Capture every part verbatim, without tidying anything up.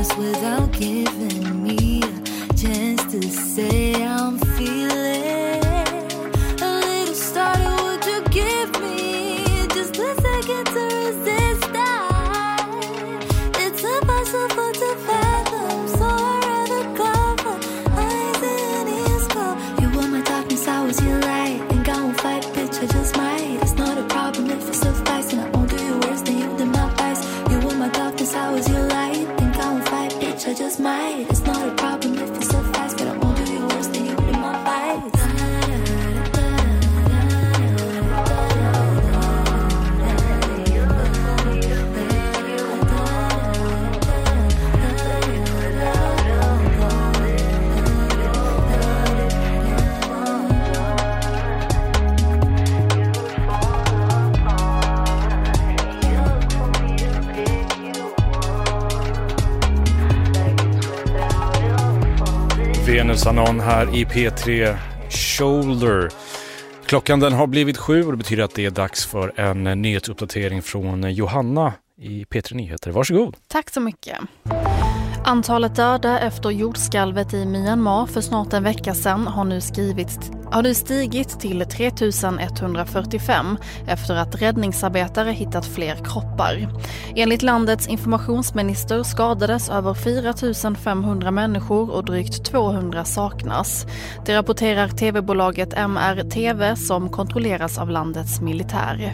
promise without giving me a chance to say I'm feeling a little started. Would you give me just a second to resist that? It's impossible to fathom, so I'd rather cover eyes in his cold. You were my darkness, I was your light. Think I won't fight, bitch, I just might. It's not a problem if it's suffice, and I won't do you worse than you did my vice. You were my darkness, I was your light. Think I won't fight, bitch, I just might. It's not a problem if it's suffice, but I won't do you worse than you did my vice. Venus Anon här i P tre Shoulder. Klockan den har blivit sju och det betyder att det är dags för en nyhetsuppdatering från Johanna i P tre Nyheter. Varsågod. Tack så mycket. Antalet döda efter jordskalvet i Myanmar för snart en vecka sedan har nu, skrivit, har nu stigit till tre tusen etthundrafyrtiofem efter att räddningsarbetare hittat fler kroppar. Enligt landets informationsminister skadades över fyra tusen femhundra människor och drygt tvåhundra saknas. Det rapporterar tv-bolaget M R T V som kontrolleras av landets militär.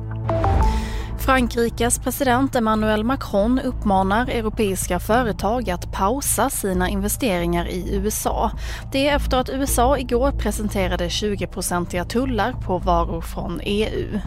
Frankrikes president Emmanuel Macron uppmanar europeiska företag att pausa sina investeringar i U S A. Det är efter att U S A igår presenterade tjugo-procentiga tullar på varor från E U.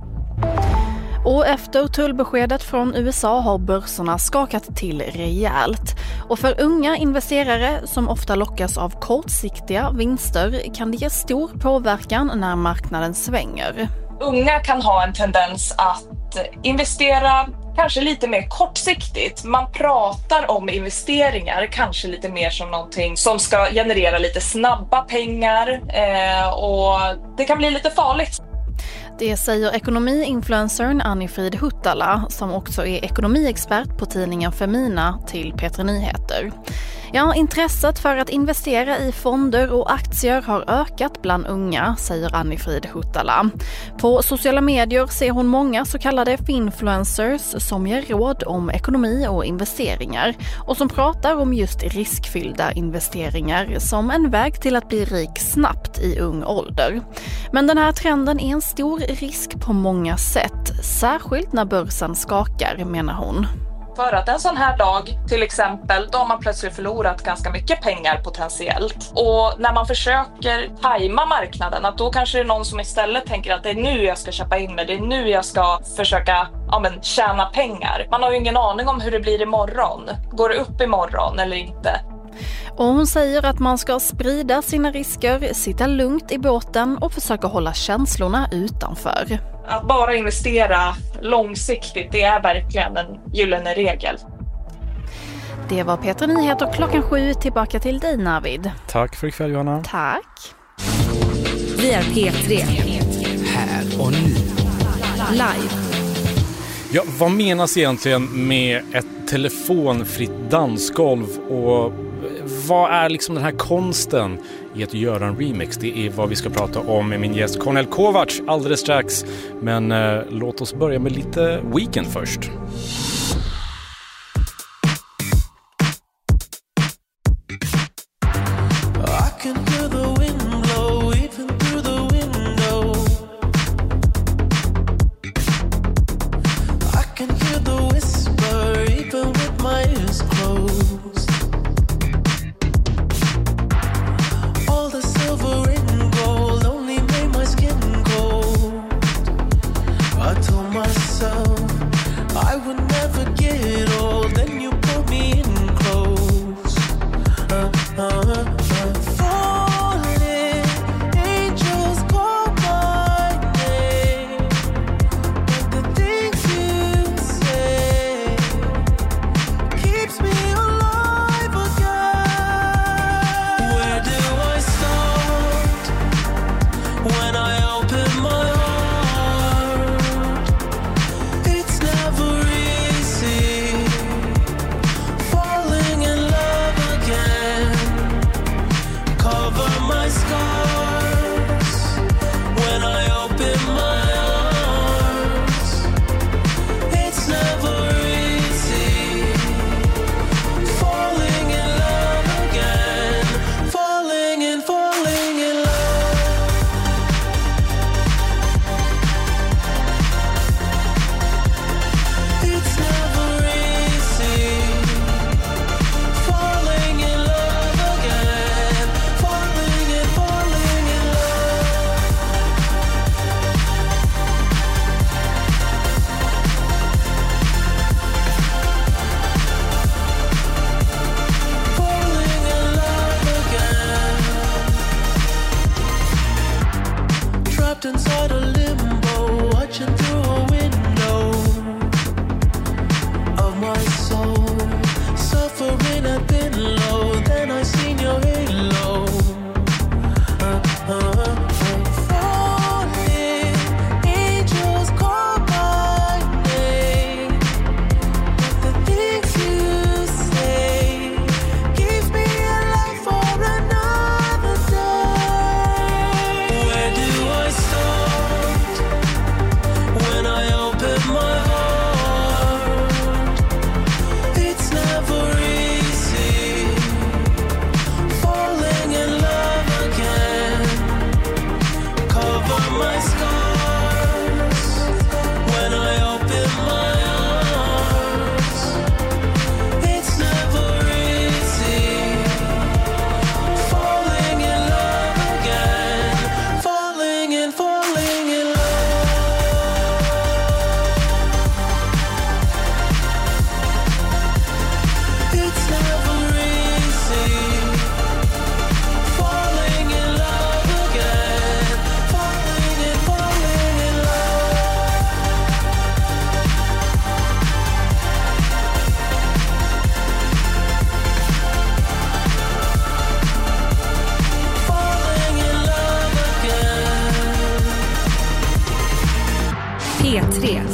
Och efter tullbeskedet från U S A har börserna skakat till rejält. Och för unga investerare som ofta lockas av kortsiktiga vinster kan det ge stor påverkan när marknaden svänger. Unga kan ha en tendens att investera kanske lite mer kortsiktigt. Man pratar om investeringar kanske lite mer som någonting som ska generera lite snabba pengar eh, och det kan bli lite farligt. Det säger ekonomi-influencern Annifrid Huttala som också är ekonomiexpert på tidningen Femina till P tre Nyheter. Ja, intresset för att investera i fonder och aktier har ökat bland unga, säger Annifrid Huttala. På sociala medier ser hon många så kallade finfluencers som ger råd om ekonomi och investeringar och som pratar om just riskfyllda investeringar som en väg till att bli rik snabbt i ung ålder. Men den här trenden är en stor risk på många sätt, särskilt när börsen skakar, menar hon. För att en sån här dag, till exempel, då har man plötsligt förlorat ganska mycket pengar potentiellt. Och när man försöker tajma marknaden, att då kanske det är någon som istället tänker att det är nu jag ska köpa in mig, det är nu jag ska försöka ja, men, tjäna pengar. Man har ju ingen aning om hur det blir imorgon. Går det upp imorgon eller inte? Och hon säger att man ska sprida sina risker, sitta lugnt i båten och försöka hålla känslorna utanför. Att bara investera långsiktigt, det är verkligen en gyllene regel. Det var P tre Nyheter klockan sju. Tillbaka till dig, Navid. Tack för ikväll, Johanna. Tack. Vi är P tre. Här och nu. Live. Ja, vad menas egentligen med ett telefonfritt dansgolv och vad är liksom den här konsten i att göra en remix? Det är vad vi ska prata om med min gäst Cornel Kovacs alldeles strax. Men eh, låt oss börja med lite Weekend först. I would never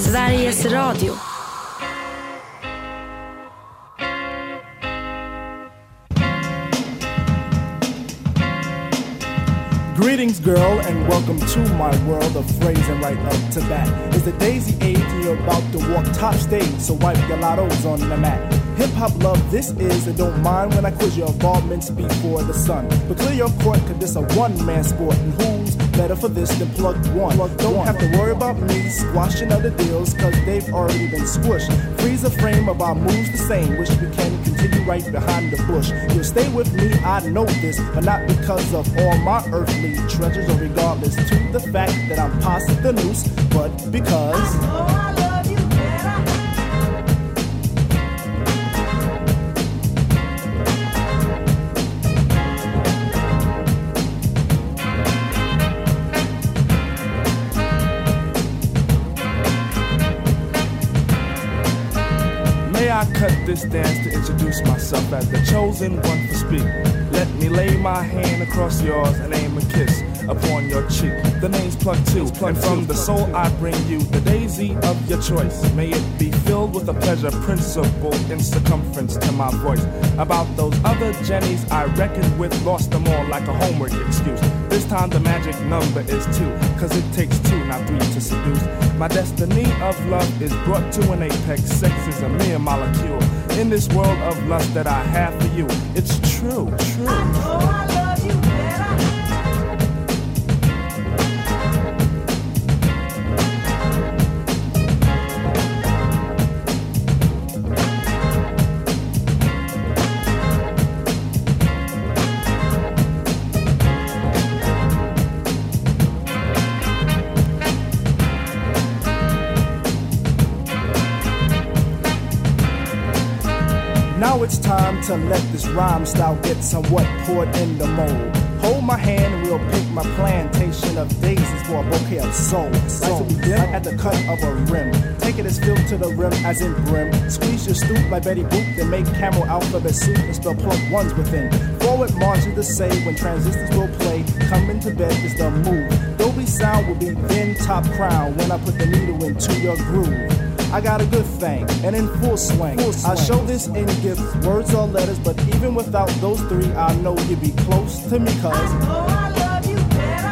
Sveriges Radio. Greetings, girl, and welcome to my world of phrasing. Right up to bat is the daisy age, and you're about to walk top stage, so wipe your lottos on the mat. Hip-hop love this is, and don't mind when I quiz your involvements before the sun. But clear your court, cause this a one-man sport, and who's better for this than Plug One? Plug don't one. Have to worry about me squashing other deals, cause they've already been squished. Freeze a frame of our moves the same, wish we can continue right behind the bush. You'll stay with me, I know this, but not because of all my earthly treasures, or regardless to the fact that I'm past the noose, but because I know I love you better. May I cut this dance to introduce myself as the chosen one for speak. Let me lay my hand across yours and aim a kiss upon your cheek. The name's Plug Two, and from the soul I bring you the daisy of your choice. May it be filled with a pleasure principle in circumference to my voice. About those other Jennies I reckoned with, lost them all like a homework excuse. This time the magic number is two, cause it takes two, not three to seduce. My destiny of love is brought to an apex. Sex is a mere molecule in this world of lust that I have for you. It's true, true. I know I love you better. Now it's time to let this rhyme style get somewhat poured in the mold. Hold my hand and we'll pick my plantation of daisies for a bouquet of soul. So right at the cut of a rim. Take it as filled to the rim as in brim. Squeeze your stoop like Betty Boop, then make camel alphabet soup and spell Plug Ones within. Forward march is the say when transistors will play. Come into bed is the move. Dolby sound will be then top crown when I put the needle into your groove. I got a good thing, and in full swing. full swing. I show this in gifts, words or letters, but even without those three, I know you'd be close to me, cause I know I love you better.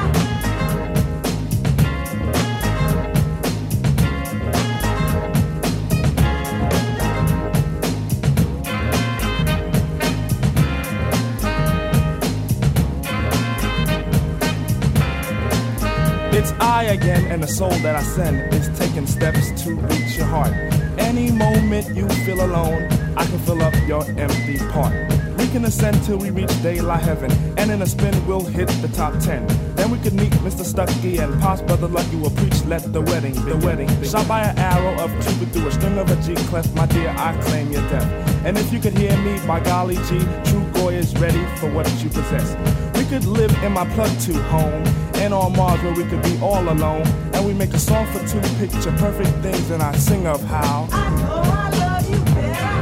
It's I again, and the soul that I send is taking steps to reach your heart. Any moment you feel alone, I can fill up your empty part. We can ascend till we reach daylight heaven, and in a spin we'll hit the top ten. Then we could meet Mister Stucky and Pops Brother Lucky will preach, let the wedding, the wedding. Shot by an arrow of Cupid through a string of a G clef, my dear, I claim your death. And if you could hear me, by golly G, true Goy is ready for what you possess. We could live in my Plug Two home, and on Mars where we could be all alone. And we make a song for two picture perfect things, and I sing of how I know I love you better.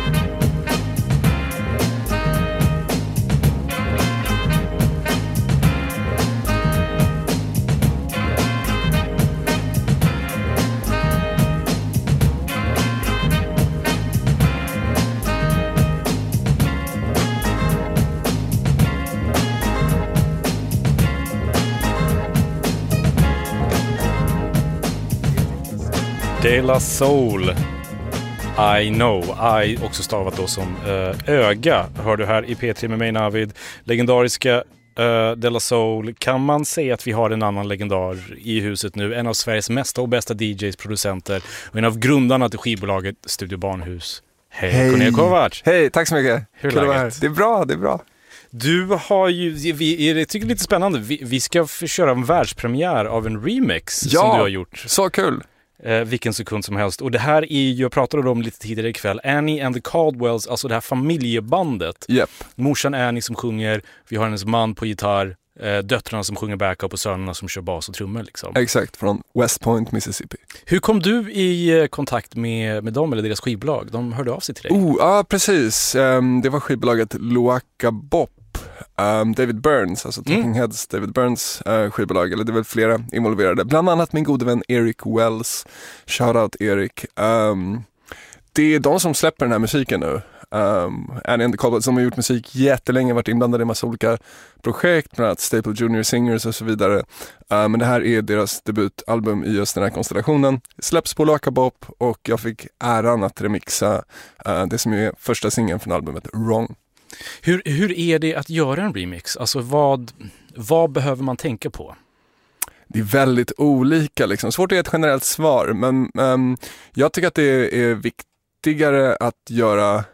De La Soul, I know, I också stavat då som uh, öga, hör du här i P tre med mig Navid. Legendariska uh, De La Soul. Kan man säga att vi har en annan legendar i huset nu? En av Sveriges mesta och bästa D Js, producenter och en av grundarna till skivbolaget Studio Barnhus. Hej, Hej. Cornel Kovacs. Hej, tack så mycket. Hur är läget? Det är bra, det är bra. Du har ju, vi, jag tycker det är lite spännande, vi, vi ska köra en världspremiär av en remix ja, som du har gjort. Så kul. Eh, vilken sekund som helst. Och det här är ju, jag pratade om lite tidigare ikväll, Annie and the Caldwells, alltså det här familjebandet. Yep. Morsan Annie som sjunger, vi har hennes man på gitarr, eh, döttrarna som sjunger backup och sönerna som kör bas och trummor liksom. Exakt, från West Point, Mississippi. Hur kom du i kontakt med, med dem eller deras skivbolag? De hörde av sig till dig. Oh, ja, precis. Um, det var skivbolaget Loaka Bop. um, David Burns, alltså Talking mm. Heads, David Burns uh, skivbolag, eller det är väl flera involverade, bland annat min gode vän Eric Wells, shoutout Eric. Um, det är de som släpper den här musiken nu. Um, Annie and the Cobalt, som har gjort musik jättelänge, varit inblandade i en massa olika projekt, bland annat Staple Junior Singers och så vidare. Uh, men det här är deras debutalbum i just den här konstellationen. Släpps på Lockabop och jag fick äran att remixa uh, det som är första singeln från albumet, Wrong. Hur, hur är det att göra en remix? Alltså vad, vad behöver man tänka på? Det är väldigt olika liksom. Svårt att ge ett generellt svar, men um, jag tycker att det är viktigare att göra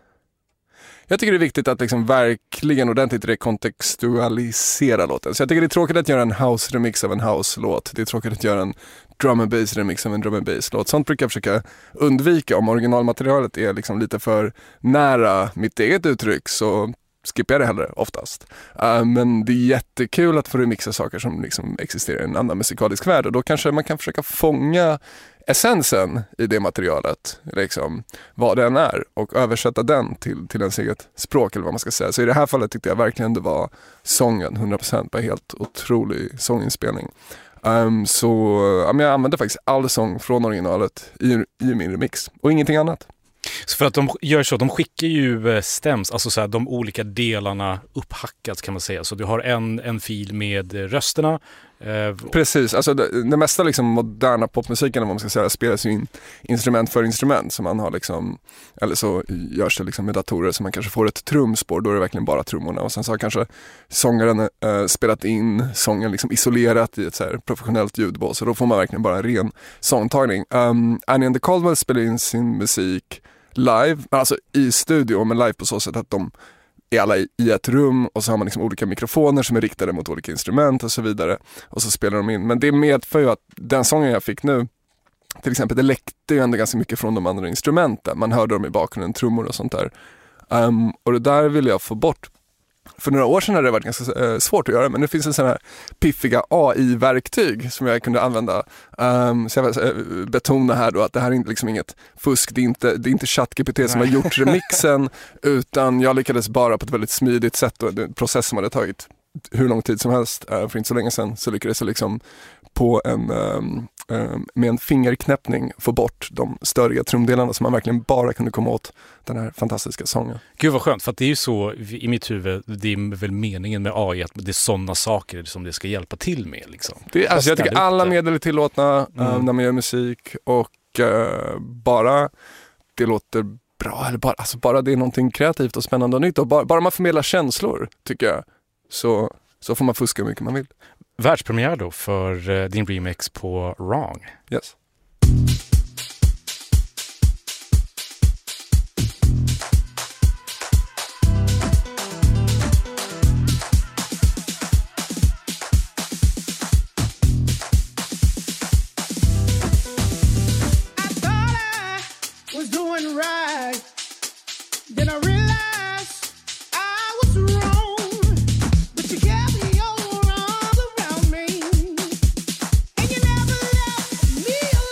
Jag tycker det är viktigt att liksom verkligen ordentligt rekontextualisera låten. Så jag tycker det är tråkigt att göra en house-remix av en house-låt. Det är tråkigt att göra en drum and bass-remix av en drum and bass-låt. Sånt brukar jag försöka undvika. Om originalmaterialet är liksom lite för nära mitt eget uttryck så skippar jag det hellre oftast. Uh, men det är jättekul att få remixa saker som liksom existerar i en annan musikalisk värld. Och då kanske man kan försöka fånga essensen i det materialet, liksom, vad den är, och översätta den till, till ens eget språk eller vad man ska säga. Så i det här fallet tyckte jag verkligen det var sången, hundra procent, bara helt otrolig sånginspelning. Um, så ja, men jag använde faktiskt all sång från originalet i, i min remix och ingenting annat. Så för att de gör så, de skickar ju stäms, alltså så här, de olika delarna upphackats kan man säga. Så du har en, en fil med rösterna. Eh, Precis, alltså det, det mesta liksom moderna popmusiken, vad man ska säga, spelas ju in instrument för instrument. Så man har liksom, eller så görs det liksom med datorer så man kanske får ett trumspår, då är det verkligen bara trummorna. Och sen så har kanske sångaren eh, spelat in sången liksom isolerat i ett så här professionellt ljudbås. Så då får man verkligen bara en ren sångtagning. Um, Annie and the Caldwell spelar in sin musik live, alltså i studio, men live på så sätt att de är alla i ett rum och så har man liksom olika mikrofoner som är riktade mot olika instrument och så vidare, och så spelar de in. Men det medför ju att den sången jag fick nu, till exempel, det läckte ju ändå ganska mycket från de andra instrumenten. Man hörde dem i bakgrunden, trummor och sånt där. Um, och det där vill jag få bort. För några år sedan hade det varit ganska äh, svårt att göra, men det finns en sån här piffiga A I-verktyg som jag kunde använda. Um, så jag vill äh, betona här då att det här är inte liksom inget fusk, det är inte, det är inte ChatGPT som har gjort remixen, utan jag lyckades bara på ett väldigt smidigt sätt, och en process som hade tagit hur lång tid som helst, äh, för inte så länge sedan, så lyckades jag liksom på en, um, um, med en fingerknäppning få bort de störiga trumdelarna som man verkligen bara kunde komma åt den här fantastiska sången. Gud vad skönt, för att det är ju så i mitt huvud, det är väl meningen med A I att det är sådana saker som det ska hjälpa till med. Liksom. Det, alltså, jag tycker alla medel är tillåtna mm. uh, när man gör musik, och uh, bara det låter bra, eller bara, alltså, bara det är någonting kreativt och spännande och nytt, och bara, bara man förmedlar känslor, tycker jag, så, så får man fuska hur mycket man vill. Världspremiär då för uh, din remix på Wrong. Yes. Me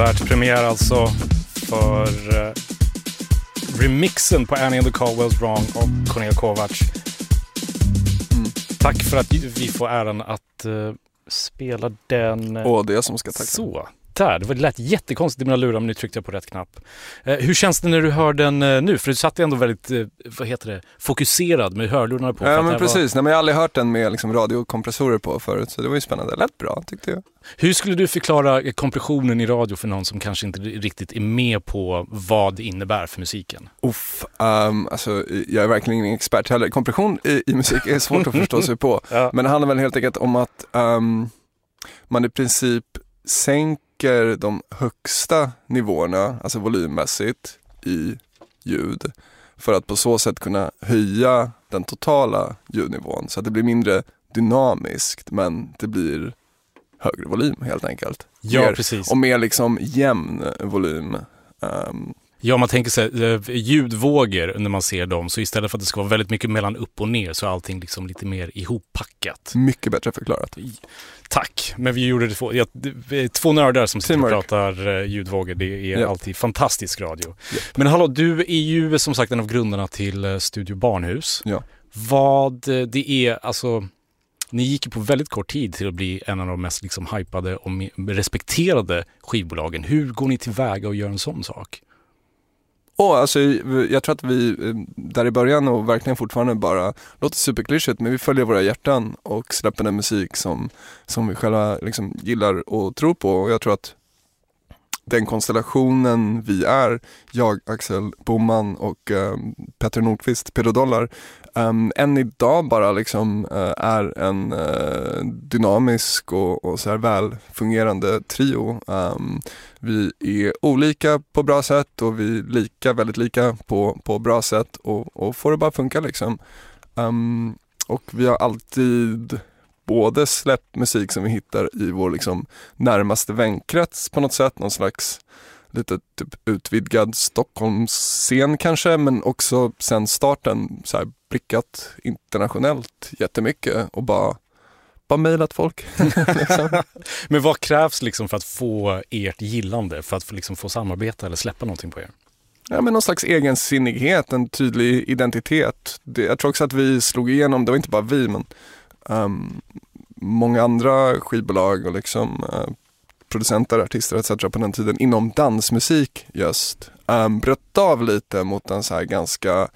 världspremiär alltså för uh, remixen på Annie and the Caldwells Wrong och Cornel Kovacs. Mm. Tack för att vi får äran att uh, spela den. Åh, det är jag som ska tacka. Så. Där. Det lät jättekonstigt i mina lurar, men nu tryckte jag på rätt knapp. Eh, hur känns det när du hör den eh, nu? För du satt ändå väldigt, eh, vad heter det, fokuserad med hörlurarna på. Ja, men precis. Var... Nej, men jag har aldrig hört den med liksom, radiokompressorer på förut, så det var ju spännande. Det lät bra, tyckte jag. Hur skulle du förklara kompressionen i radio för någon som kanske inte riktigt är med på vad det innebär för musiken? Uff, um, alltså, jag är verkligen ingen expert heller. Kompression i, i musik är svårt att förstå sig på. Ja. Men det handlar väl helt enkelt om att um, man i princip sänker de högsta nivåerna, alltså volymmässigt, i ljud för att på så sätt kunna höja den totala ljudnivån så att det blir mindre dynamiskt, men det blir högre volym helt enkelt. Ja, mer, precis. Och mer liksom jämn volym. Um, Ja, man tänker sig ljudvågor när man ser dem, så istället för att det ska vara väldigt mycket mellan upp och ner så är allting liksom lite mer ihoppackat. Mycket bättre förklarat. Tack, men vi gjorde det två, ja, två nördar som sitter och pratar ljudvågor, det är ja. alltid fantastisk radio. Ja. Men hallå, du är ju som sagt en av grundarna till Studio Barnhus. Ja. Vad det är, alltså... Ni gick ju på väldigt kort tid till att bli en av de mest liksom hypade och respekterade skivbolagen. Hur går ni tillväga och gör en sån sak? Oh, alltså, jag tror att vi där i början och verkligen fortfarande bara låter superklyschigt, men vi följer våra hjärtan och släpper den musik som, som vi själva liksom gillar och tror på. Och jag tror att den konstellationen vi är, jag, Axel Boman och um, Petter Nordqvist, Pedro Dollar, um, än idag bara liksom uh, är en uh, dynamisk och, och så här välfungerande trio. Um, vi är olika på bra sätt och vi är lika, väldigt lika på, på bra sätt och, och får det bara funka liksom. Um, och vi har alltid både släppt musik som vi hittar i vår liksom närmaste vänkrets på något sätt, någon slags lite typ utvidgad Stockholmsscen kanske, men också sen starten så här blickat internationellt jättemycket och bara bara mejlat folk. liksom. Men vad krävs liksom för att få ert gillande, för att få, liksom få samarbeta eller släppa någonting på er? Ja, men någon slags egensinnighet, en tydlig identitet. Det, jag tror också att vi slog igenom, det var inte bara vi, men Um, många andra skivbolag och liksom uh, producenter, artister et cetera på den tiden inom dansmusik just um, bröt av lite mot en så här ganska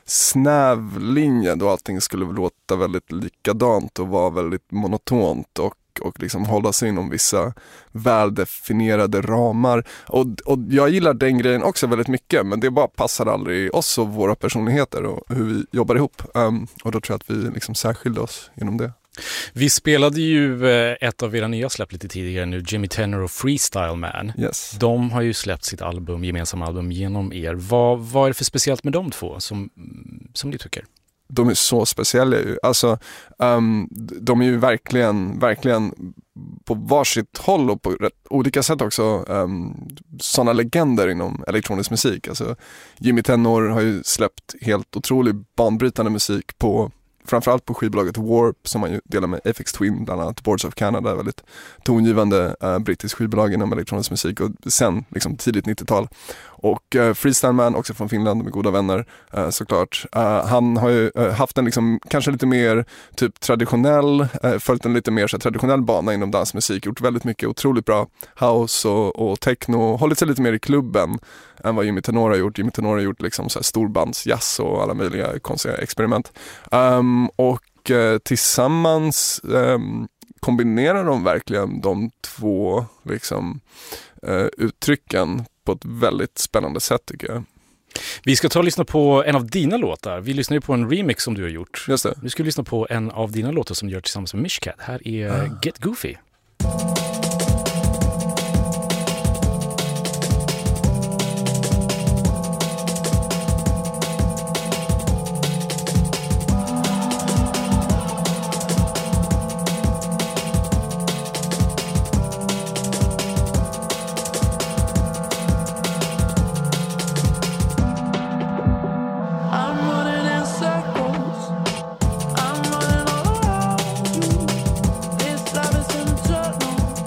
snäv linje då allting skulle låta väldigt likadant och vara väldigt monotont och, och liksom hålla sig inom vissa väldefinierade ramar. Och, och jag gillar den grejen också väldigt mycket, men det bara passar aldrig oss och våra personligheter och hur vi jobbar ihop. Um, och då tror jag att vi liksom särskilde oss genom det. Vi spelade ju ett av era nya släpp lite tidigare nu, Jimmy Tenor och Freestyle Man. Yes. De har ju släppt sitt album, gemensamma album genom er. Vad, vad är det för speciellt med de två som, som ni tycker? De är så speciella ju. Alltså, um, de är ju verkligen, verkligen på varsitt håll och på rätt olika sätt också um, sådana legender inom elektronisk musik. Alltså, Jimmy Tenor har ju släppt helt otroligt banbrytande musik på framförallt på skivbolaget Warp som man ju delar med Aphex Twin, bland annat Boards of Canada, väldigt tongivande uh, brittisk skivbolag inom elektronisk musik och sen liksom tidigt nittiotal. Och uh, Freestyle Man också från Finland med goda vänner uh, såklart. Uh, han har ju uh, haft en liksom kanske lite mer typ traditionell, uh, följt en lite mer så här, traditionell bana inom dansmusik, gjort väldigt mycket otroligt bra house och, och techno, hållit sig lite mer i klubben än vad Jimmy Tenor har gjort. Jimmy Tenor har gjort liksom så här storbandsjazz och alla möjliga konstiga experiment. Um, och uh, tillsammans um, kombinerar de verkligen de två liksom, uh, uttrycken på ett väldigt spännande sätt tycker jag. Vi ska ta och lyssna på en av dina låtar. Vi lyssnar ju på en remix som du har gjort. Just det. Vi ska lyssna på en av dina låtar som du gör tillsammans med Mishkat. Här är ah. Get Goofy. I'm running all around you. This love is internal.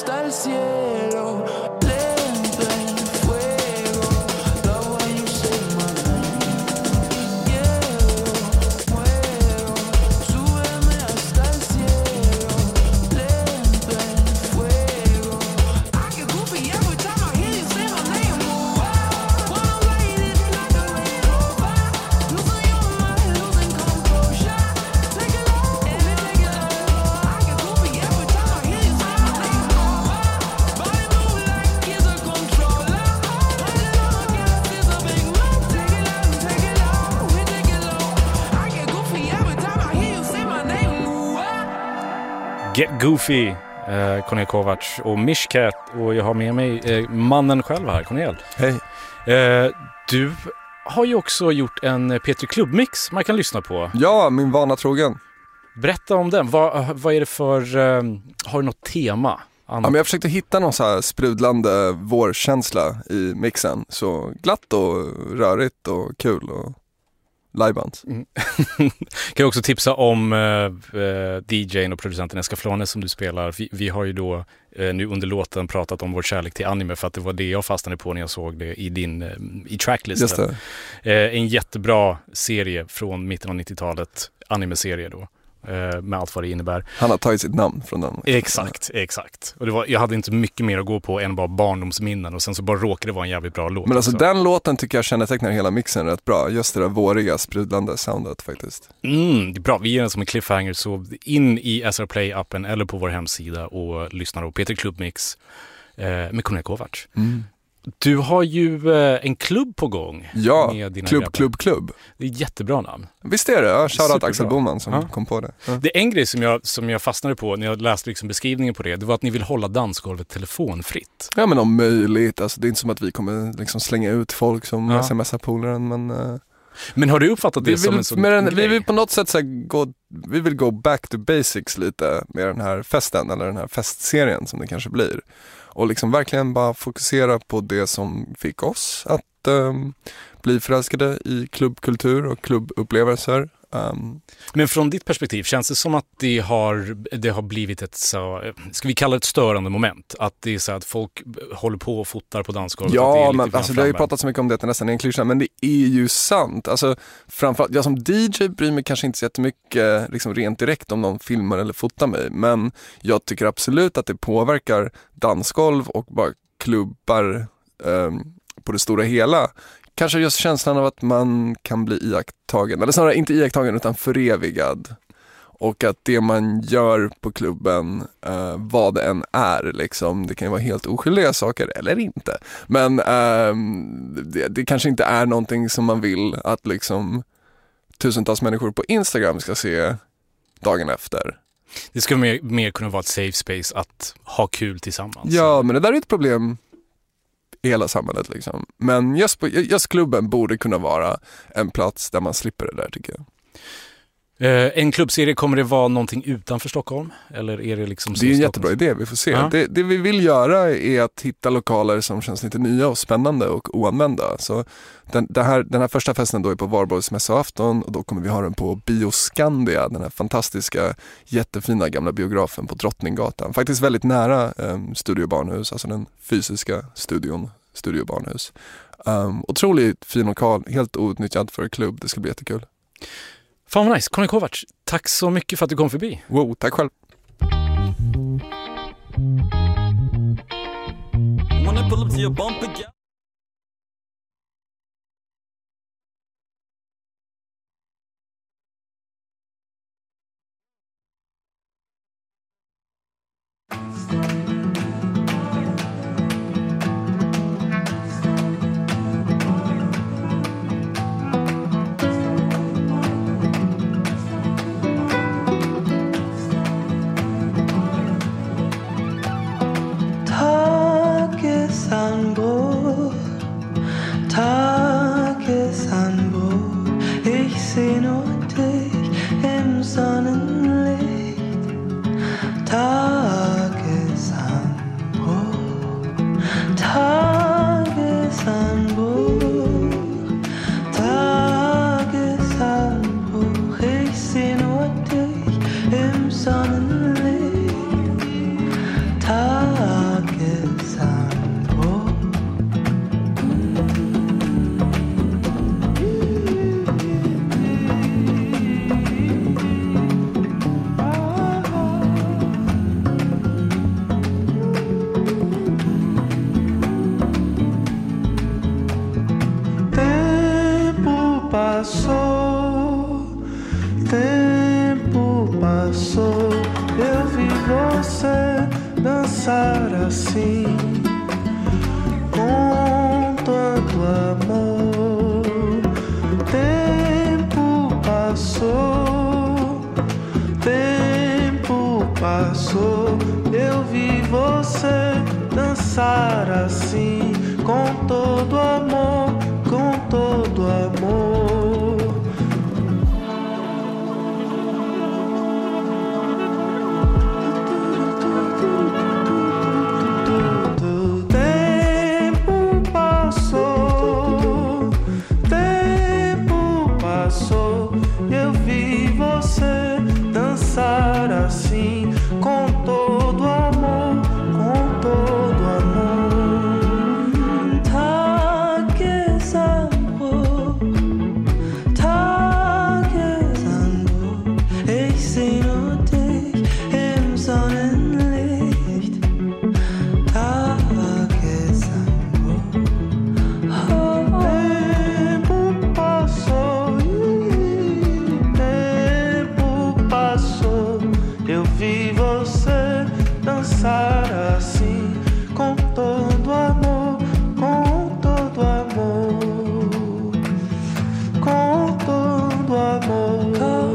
hasta el cielo. Lento en fuego. Love when you say my name. Quiero, muero. Súbeme hasta el cielo. Lento en fuego. I get goofy every time I hear you say my name. Wanna ride it like a rainbow. Losing your mind, losing composure. Take it low, take it low. I get goofy every time I hear you say my name. Body move like it's a controller. Hold it on, guess it's a big move. Take it low, take it low, we take it low. I get goofy every time I hear you say my name. Get Goofy, eh, Cornel Kovacs och Mishkat, och jag har med mig eh, mannen själv här, Cornel. Hej. Eh, du har ju också gjort en P tre Klubbmix man kan lyssna på. Ja, min vana trogen. Berätta om den. Vad, vad är det för... Eh, har du något tema? Ja, men jag försökte hitta någon så här sprudlande vårkänsla i mixen. Så glatt och rörigt och kul och livebands. Mm. Kan jag också tipsa om eh, D J:n och producenten Escaflone som du spelar. Vi, vi har ju då eh, nu under låten pratat om vår kärlek till anime, för att det var det jag fastnade på när jag såg det i din eh, i tracklisten. Just det. Eh, en jättebra serie från mitten av nittiotalet, anime-serie då. Med allt vad det innebär. Han har tagit sitt namn från den. Exakt, exakt. Och det var, jag hade inte mycket mer att gå på än bara barndomsminnen, och sen så bara råkade det vara en jävligt bra låt. Men alltså också. Den låten tycker jag kännetecknar hela mixen rätt bra. Just det där våriga, sprudlande soundet faktiskt. Mm, det är bra. Vi ger den som en cliffhanger, så in i S R Play-appen eller på vår hemsida och lyssna på P tre Klubbmix eh, med Cornel Kovacs. Mm. Du har ju eh, en klubb på gång. Ja, med dina klubb, grabbar. klubb, klubb. Det är ett jättebra namn. Visst är det? Ja, shoutout Superbra. Axel Boman som Ja. kom på det. Ja. Det är en grej som jag, som jag fastnade på när jag läste liksom beskrivningen på det. Det var att ni vill hålla dansgolvet telefonfritt. Ja, men om möjligt. Alltså, det är inte som att vi kommer liksom slänga ut folk som Ja. smsar polaren, men... Uh, Men har du uppfattat det vi, som vill, en sån med den, vi grej? vill på något sätt så här, gå, vi vill gå back to basics lite med den här festen, eller den här festserien som det kanske blir. Och liksom verkligen bara fokusera på det som fick oss att um, bli förälskade i klubbkultur och klubbupplevelser. Um, Men från ditt perspektiv, känns det som att det har, det har blivit ett så, ska vi kalla det ett störande moment? Att det är så att folk håller på och fotar på dansgolvet? Att det är ja, lite men grann alltså, det har ju framme. pratat så mycket om det att det nästan är en klyscha, men det är ju sant. Alltså, framförallt, jag som D J bryr mig kanske inte så jättemycket liksom, rent direkt om någon filmar eller fotar mig, men jag tycker absolut att det påverkar dansgolv och bara klubbar um, på det stora hela. Kanske just känslan av att man kan bli iakttagen, eller snarare inte iakttagen utan förevigad. Och att det man gör på klubben, uh, vad det än är, liksom, det kan ju vara helt oskyldiga saker eller inte. Men uh, det, det kanske inte är någonting som man vill att liksom, tusentals människor på Instagram ska se dagen efter. Det ska mer, mer kunna vara ett safe space att ha kul tillsammans. Ja, men det där är ett problem i hela samhället liksom. Men just, på, just klubben borde kunna vara en plats där man slipper det där, tycker jag. Eh, en klubbserie, kommer det vara någonting utanför Stockholm? Eller är det liksom... Det är en jättebra idé, vi får se. Ja. Det, det vi vill göra är att hitta lokaler som känns lite nya och spännande och oanvända. Så den, den, här, den här första festen då är på Varborgs mässoafton, och då kommer vi ha den på Bioskandia, den här fantastiska, jättefina gamla biografen på Drottninggatan. Faktiskt väldigt nära um, Studio Barnhus, alltså den fysiska studion Studio Barnhus. Um, otroligt fin lokal, helt outnyttjad för klubb, det ska bli jättekul. Fan vad nice. Cornel Kovacs, tack så mycket för att du kom förbi. Wow, tack själv. Wanna pull up to your bumper, yeah. Tagesanbruch, Tagesanbruch, ich seh nur dich im Sonnenlicht. Tagesanbruch, Tagesanbruch, Tagesanbruch, ich seh nur dich im Sonnenlicht. Tagesanbruch. assim, com tanto amor. Tempo passou, tempo passou, eu vi você dançar assim, com todo amor, com todo amor. Tempo passou, tempo passou, eu vi você dançar assim, com todo amor, com todo amor. 다 계산고, 다 계산고, ik zie nog dich im Sonnenlicht. 다 계산고, tempo passou, tempo passou, eu vi você dançar assim, com todo amor, com todo amor, com todo amor,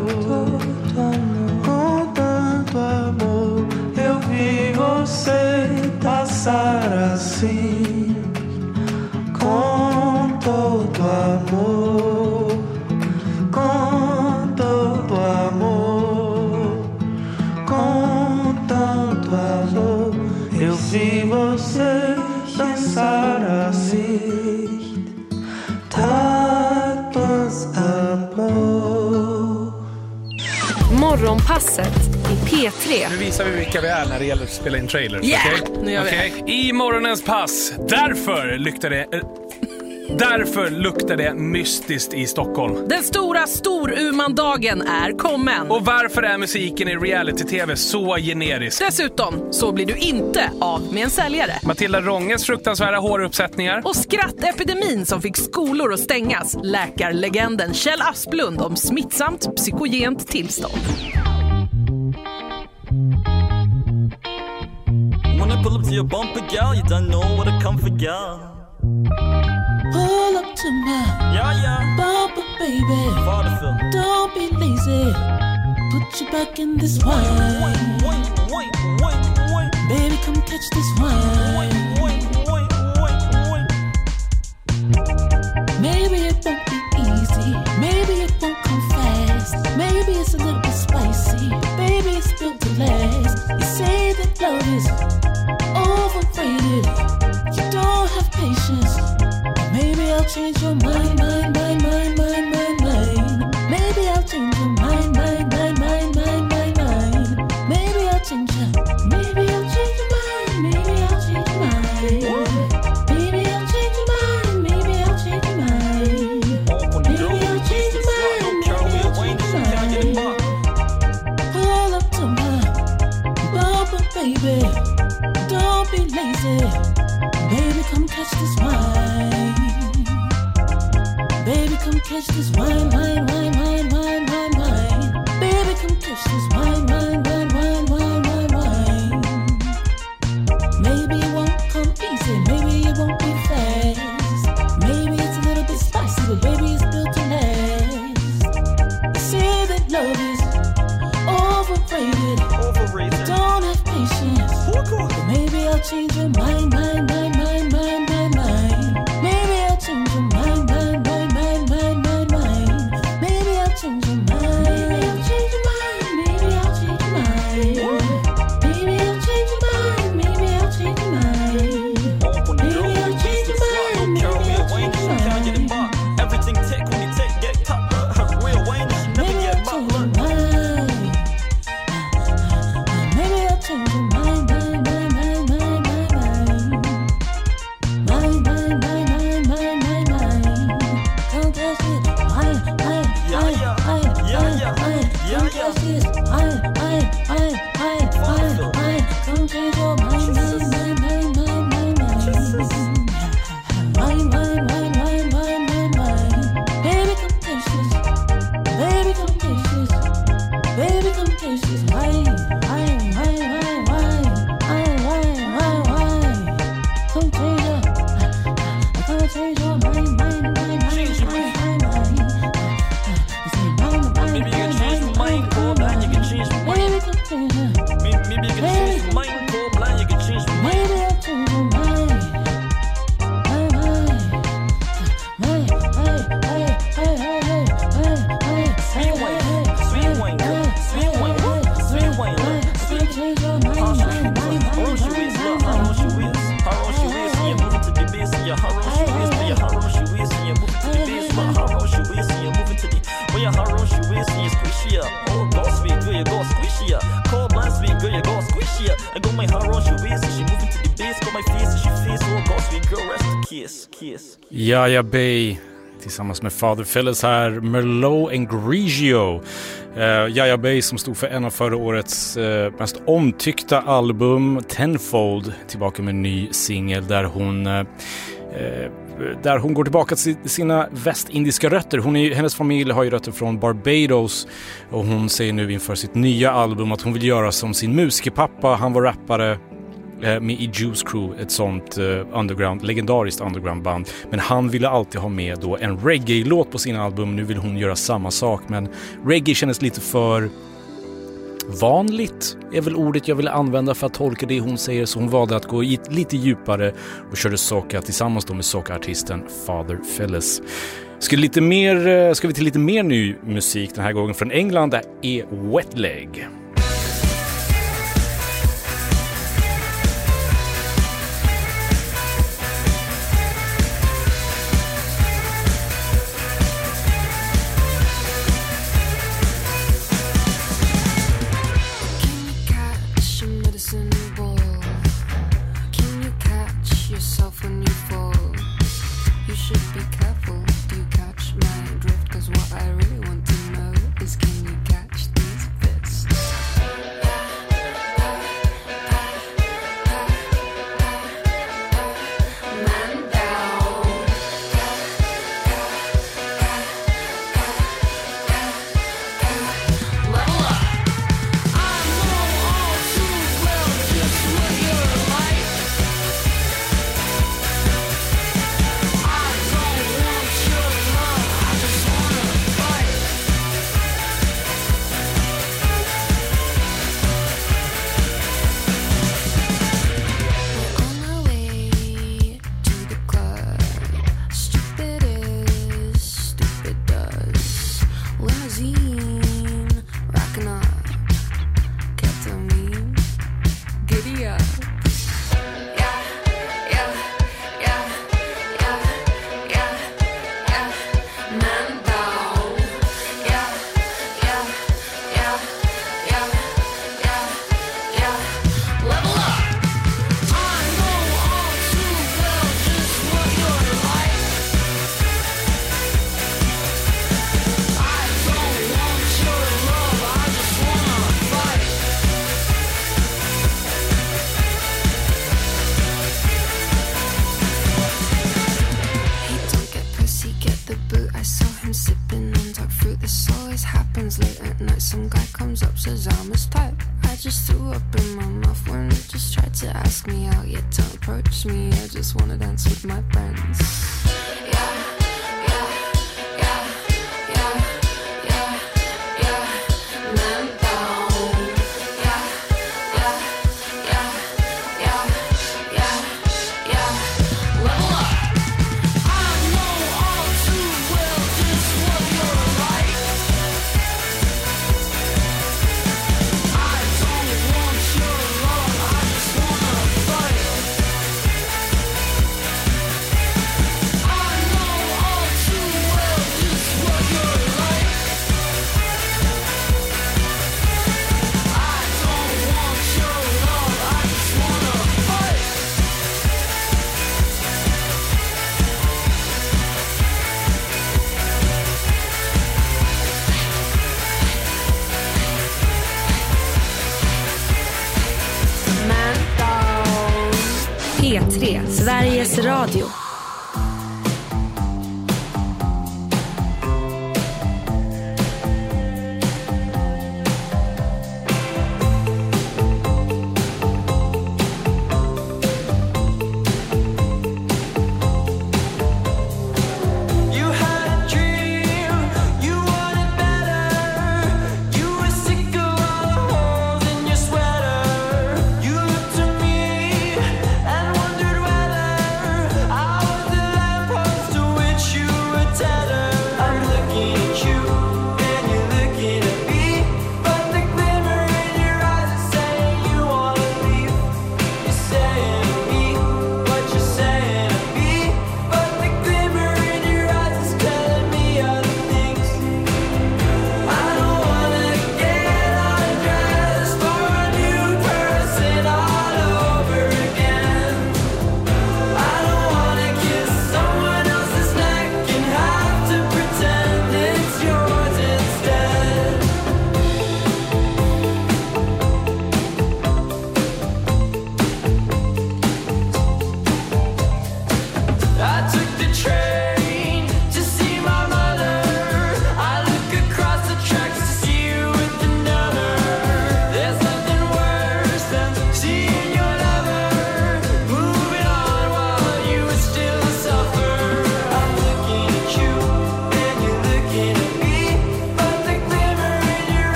com tanto amor, eu vi você passar assim, com todo amor, com todo amor, com tanto amor, eu vi você dançar assim, tantos amor. Morgonpasset i P tre. Nu visar vi vilka vi är när det gäller att spela in trailers. Yeah, okej? nu gör vi Okej? I morgonens pass. Därför luktar det... eh, Därför luktar det mystiskt i Stockholm. Den stora Storuman-dagen är kommen. Och varför är musiken i reality-tv så generisk? Dessutom så blir du inte av med en säljare. Matilda Ronges fruktansvärda håruppsättningar. Och skrattepidemin som fick skolor att stängas. Läkarlegenden Kjell Asplund om smittsamt psykogent tillstånd. When I pull up to your bumper, girl, you don't know what I come for, girl. Pull up to my Yeah, yeah. bumper, baby. Fatherful. Don't be lazy. Put you back in this wine. Wait, wait, wait, wait, wait. Baby, come catch this wine. Wait, wait, wait, wait, wait. Maybe it won't be easy. Maybe it won't come fast. Maybe it's a little bit spicy. Baby, it's built to last. You say that love is overrated. You don't have patience. Maybe I'll change your mind, mind, mind, mind, mind, mind, mind. Maybe I'll change your mind, mind, mind, mind, mind, mind, mind. Maybe I'll change your, maybe I'll change your mind, maybe I'll change your mind. Maybe I'll change your mind, maybe I'll change your mind. Maybe I'll change your mind, maybe I'll change your mind. Pull up to my bumper, baby. Don't be lazy. Baby, come catch this wine. Baby, come catch this wine, wine, wine, wine, wine, wine, wine. Baby, come catch this wine, wine, wine, wine, wine, wine, wine. Maybe it won't come easy, maybe it won't be fast. Maybe it's a little bit spicy, but baby, it's built to last. You say that love is overrated. Overrated. Don't have patience. But maybe I'll change your mind, mind, mind, mind, mind, mind, mind. Maybe I'll change your mind, mind, mind, mind, mind, mind, mind. Maybe I'll change your mind. Maybe I'll change your mind. Maybe I'll change your mind. Maybe I'll change your mind. Maybe I'll change your mind. Maybe I'll change your mind. Maybe I'll change your mind. Everything tick when you take get cut. Real Wayne, you never Maybe get I'll change your butt. mind. Maybe I'll change your mind, mind, mind, mind, mind, mind, mind. my face as she face, oh God, sweet girl, rest in kiss, kiss. Jaja Bay tillsammans med Father Phillips här, Merlot and Grigio. Uh, Jaja Bay som stod för en av förra årets uh, mest omtyckta album, Tenfold, tillbaka med en ny singel där hon uh, uh, där hon går tillbaka till sina västindiska rötter. Hon är, hennes familj har ju rötter från Barbados och hon säger nu inför sitt nya album att hon vill göra som sin musikerpappa. Han var rappare med i Juice Crew, ett sånt uh, underground, legendariskt undergroundband. Men han ville alltid ha med då en reggae-låt på sina album. Nu vill hon göra samma sak, men reggae kändes lite för vanligt, är väl ordet jag ville använda för att tolka det hon säger. Så hon valde att gå lite djupare och körde soca tillsammans då med soca-artisten Father Phillips. Ska, lite mer, ska vi till lite mer ny musik den här gången från England. Det är Wet Leg. P tre, Sveriges Radio. I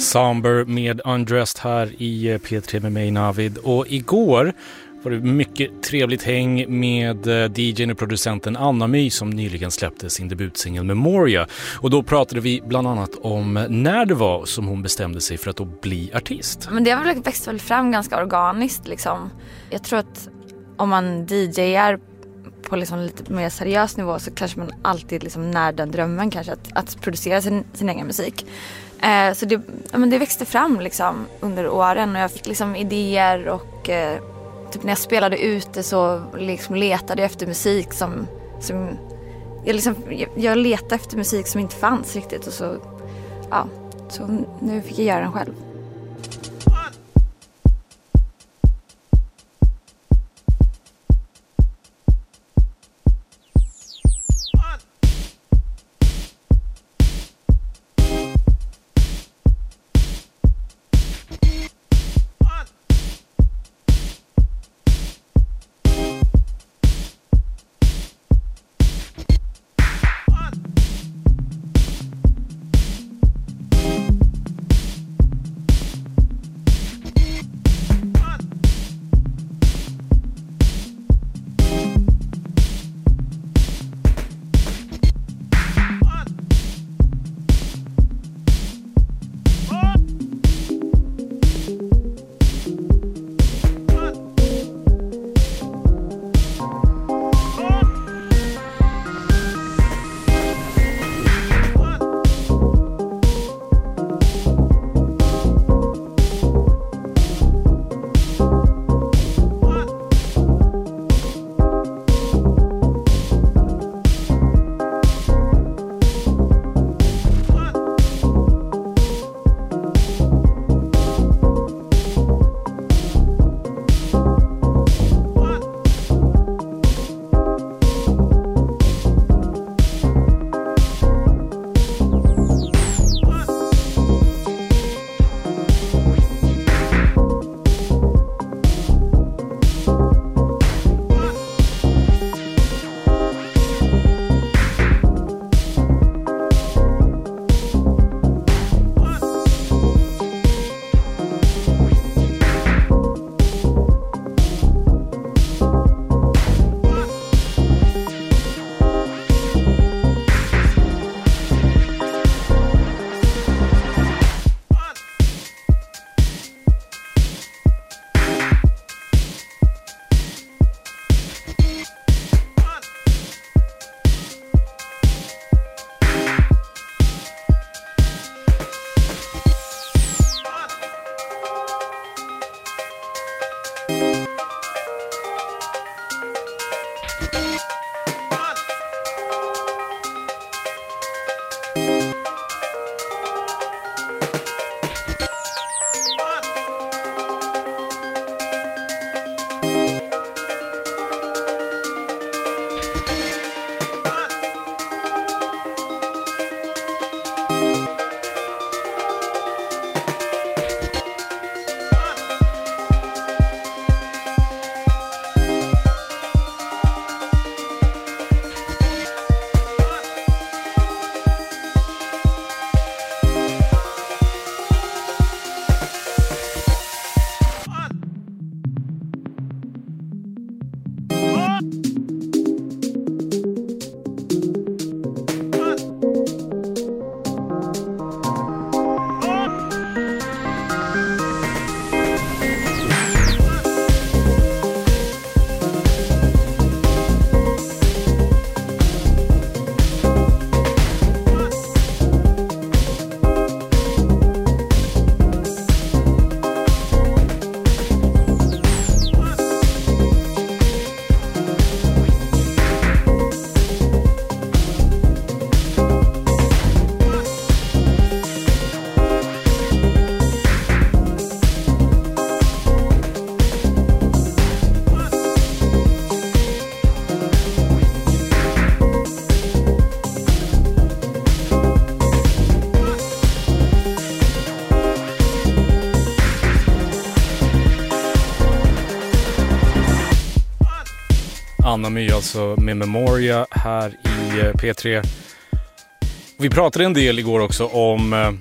Somber med Undressed här i P tre med mig Navid. Och igår var det mycket trevligt häng med D J:n och producenten Anna My som nyligen släppte sin debutsingel Memoria. Och då pratade vi bland annat om när det var som hon bestämde sig för att då bli artist. Men det har väl växt väl fram ganska organiskt liksom. Jag tror att om man D J:ar på liksom lite mer seriös nivå så kanske man alltid liksom när den drömmen kanske att, att producera sin, sin egen musik. Eh, så det, ja, men det växte fram liksom under åren och jag fick liksom idéer och eh, typ när jag spelade ute så liksom letade jag efter musik som, som jag, liksom, jag, jag letade efter musik som inte fanns riktigt och så, ja, så nu fick jag göra den själv. Anna My alltså med Memoria här i P tre. Vi pratade en del igår också om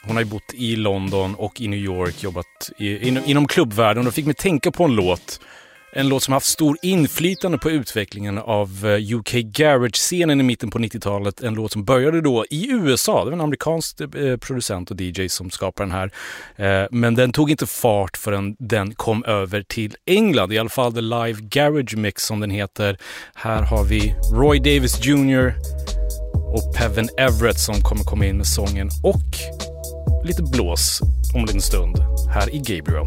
Hon har ju bott i London och i New York, jobbat i, in, inom klubbvärlden och fick mig tänka på en låt. En låt som har haft stor inflytande på utvecklingen av U K Garage-scenen i mitten på nittiotalet. En låt som började då i U S A. Det var en amerikansk producent och D J som skapade den här. Men den tog inte fart förrän den kom över till England. I alla fall The Live Garage Mix som den heter. Här har vi Roy Davis junior och Peven Everett som kommer komma in med sången och lite blås om en liten stund här i Gabriel.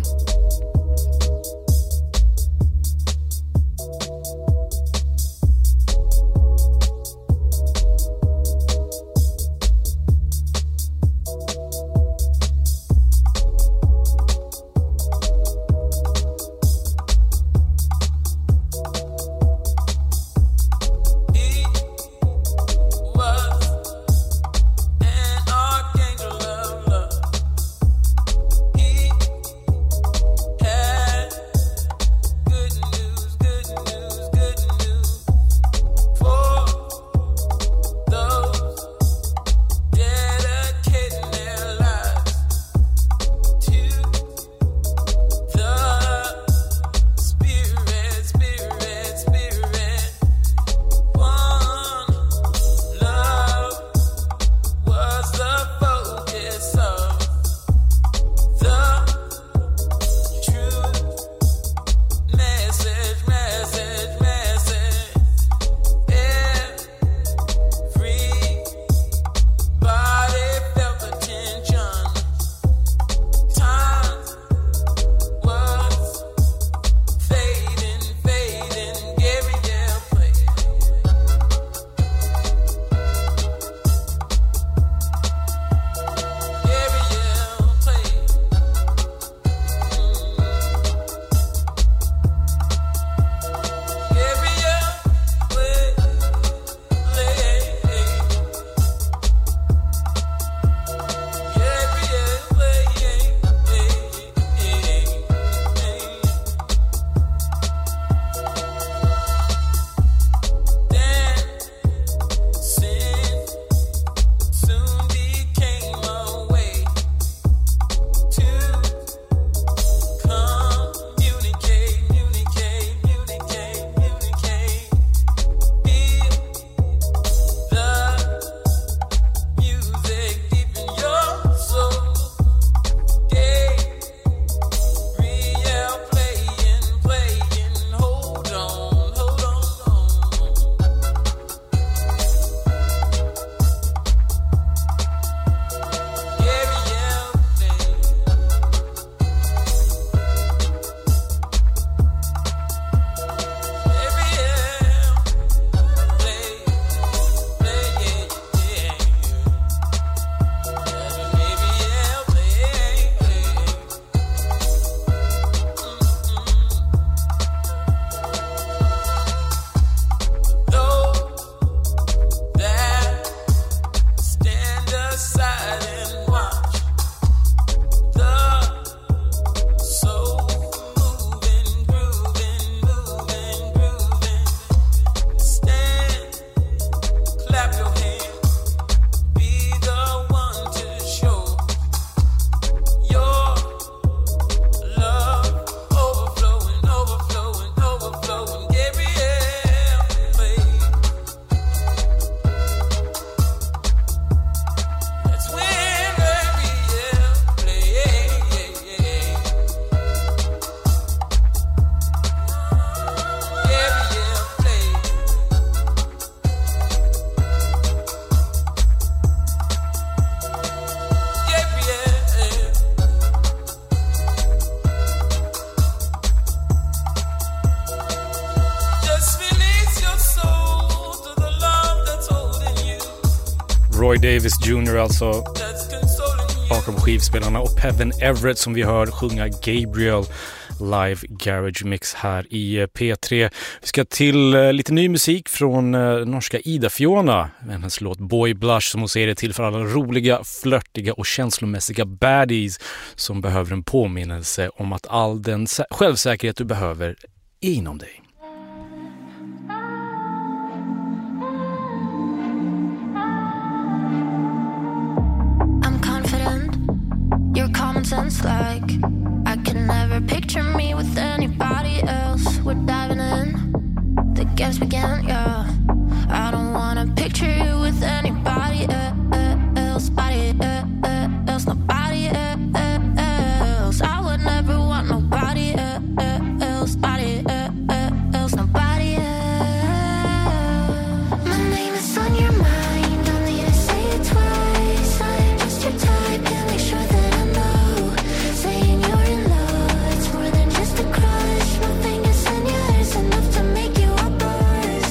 Roy Davis junior alltså bakom skivspelarna och Peven Everett som vi hör sjunga Gabriel Live Garage Mix här i P tre. Vi ska till uh, lite ny musik från uh, norska Ida Fiona med hennes låt Boy Blush som hon säger är till för alla roliga, flörtiga och känslomässiga baddies som behöver en påminnelse om att all den sä- självsäkerhet du behöver är inom dig. I'm confident, nonsense like I can never picture me with anybody else. We're diving in, the games begin, yeah. I don't wanna picture you with anybody else, body else, nobody else. I would never want nobody else, body else, nobody else. My name is on your mind, don't need to say it twice. I'm just your type, and make sure that I know. Saying you're in love, it's more than just a crush. My fingers in your hair's enough to make you a buzz.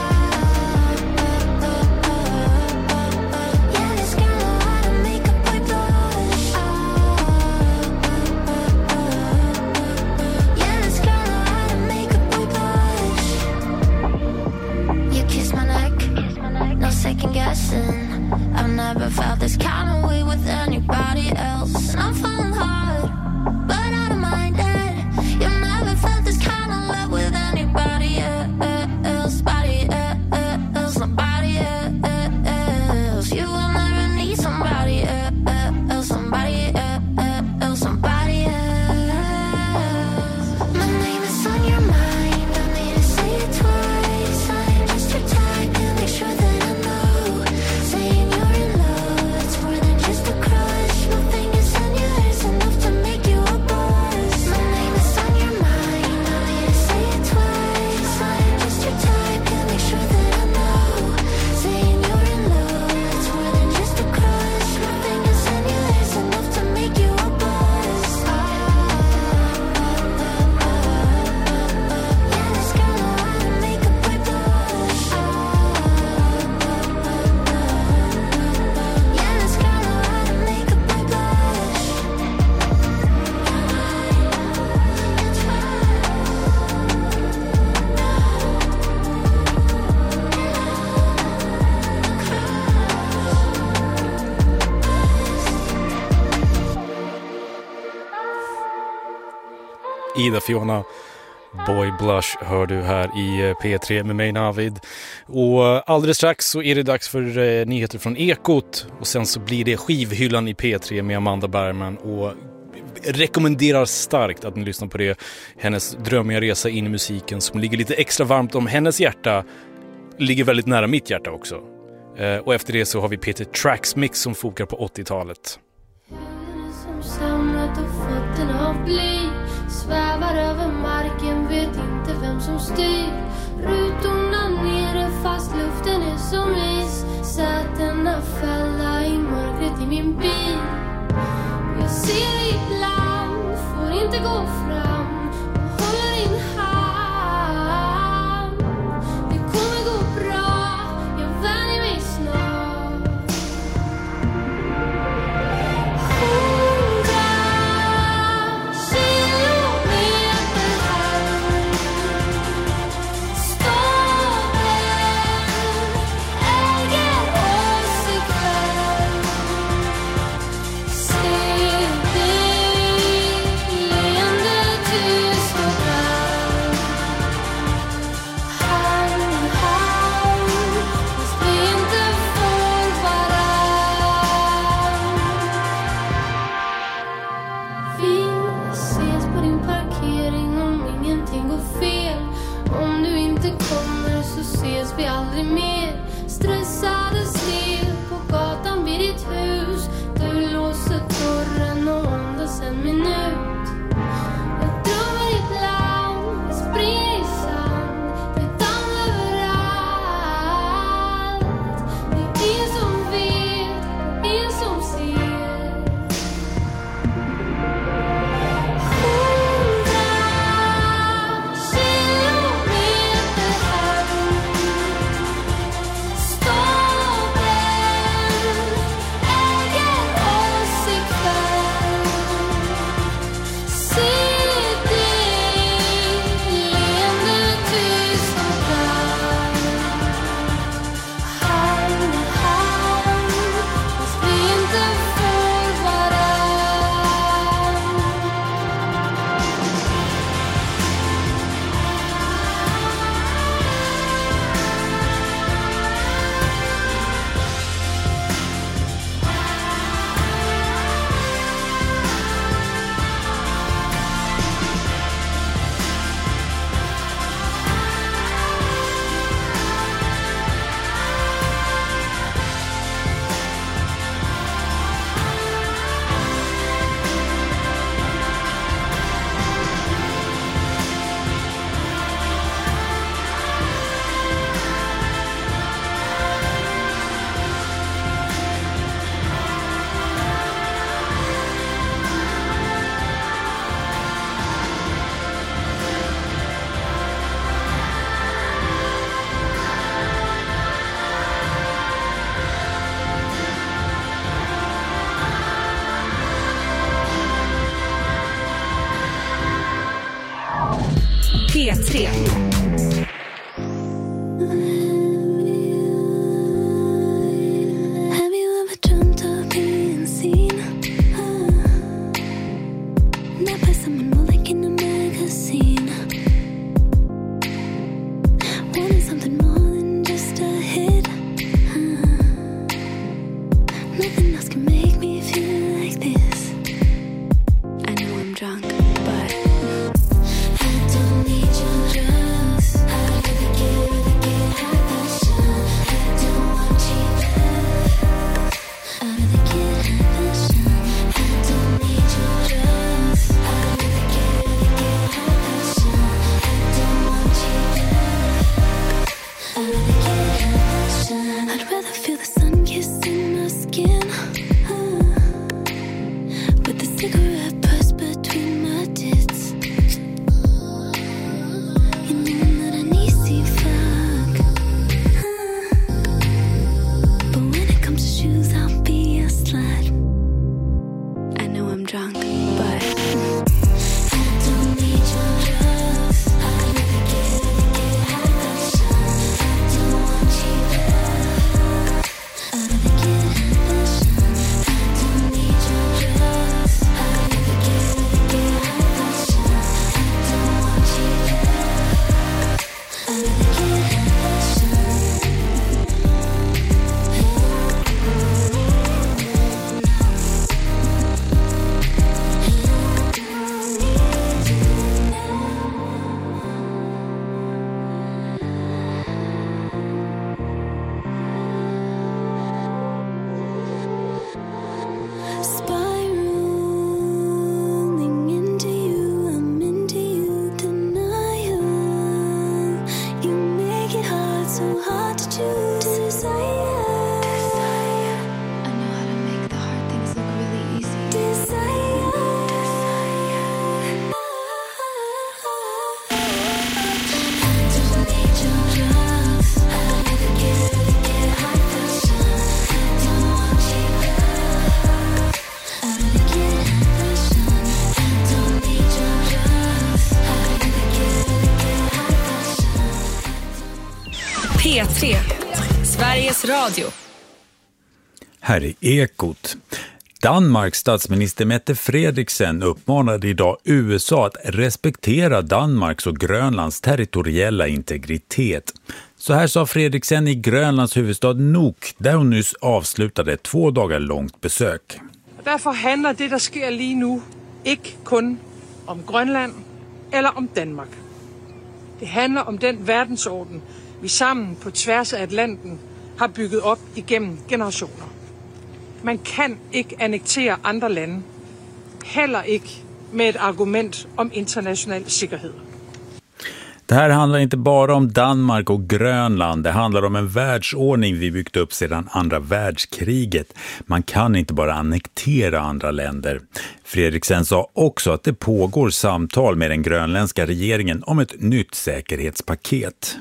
Yeah, this girl know how to make a boy blush. Yeah, this girl know how to make a boy blush. You kiss my neck, no second guessing. I've never felt this kind of way with anybody else. And I'm falling hard, but I don't mind it. You've never felt this kind of love with anybody else, body else, nobody else. You will never need somebody else, somebody else, somebody else. My name is on your mind, don't need to say it twice. I'm just your type, and make sure that I know. Saying you're in love, it's more than just a crush. My fingers in your hair's enough to make you a buzz. My name is on your mind, don't need to say it twice. I'm just your type, and make sure that I know. Saying you're in love, it's more than just a crush. My fingers in your hair's enough to make you a buzz. Yeah, this girl know how to make a boy blush. Yeah, this girl know how to make a boy blush. Ida Fiona, Boy Blush hör du här i P tre med mig Navid. Och alldeles strax så är det dags för eh, nyheter från Ekot. Och sen så blir det skivhyllan i P tre med Amanda Bergman. Och rekommenderar starkt att ni lyssnar på det. Hennes drömmiga resa in i musiken som ligger lite extra varmt om hennes hjärta. Ligger väldigt nära mitt hjärta också. Eh, och efter det så har vi Peter Tracks Mix som fokar på åttiotalet. Som samlat och fötterna av bly. Svävar över marken, vet inte vem som styr. Rutorna nere fast luften är som is. Sätena fälla i mörkret i min bil. Jag ser ibland, får inte gå fram. Och håller in hand. Det kommer gå bra, jag vänjer mig snart. Stop P tre. Have you ever dreamt of being seen? Not by someone more like in a magazine. Wanting something more than just a hit. Nothing else can make me feel like this. I know I'm drunk, but I don't need your drugs. I really get, really get high passion. I don't want cheap love. I really get high passion. I don't need your drugs. I really get, really get high passion. I don't want cheap love. I really get high passion. I'd rather feel the sun kissing my skin. With the cigarette pressed between my tits. You know I'm not an easy fuck. But when it comes to shoes, I'll be a slut. I know I'm drunk, but I don't need your drugs. I really get, really get high passion. I don't want cheap love. I really get high passion. I don't need your drugs. I really get, really get high passion. I don't want cheap love. I really get high spiraling into you, I'm into you, denial. You make it hard, so hard to choose. Desire. I know how to make the hard things look really easy. Desire. I don't need your drugs. I really get, really get high passion. I don't want cheap love. I really get high passion. I don't need your drugs. I really get, really get high passion. P tre. Sveriges Radio. Här är Ekot. Danmarks statsminister Mette Frederiksen uppmanade idag U S A att respektera Danmarks och Grönlands territoriella integritet. Så här sa Frederiksen i Grönlands huvudstad Nuuk, där hon nyss avslutade ett två dagar långt besök. Därför handlar det, der sker lige nu, ikke kun om Grønland eller om Danmark. Det handler om den verdensorden, vi sammen på tværs af Atlanten har bygget op igennem generationer. Man kan ikke annektere andre lande, heller ikke med et argument om international sikkerhed. Det här handlar inte bara om Danmark och Grönland, det handlar om en världsordning vi byggt upp sedan andra världskriget. Man kan inte bara annektera andra länder. Frederiksen sa också att det pågår samtal med den grönländska regeringen om ett nytt säkerhetspaket.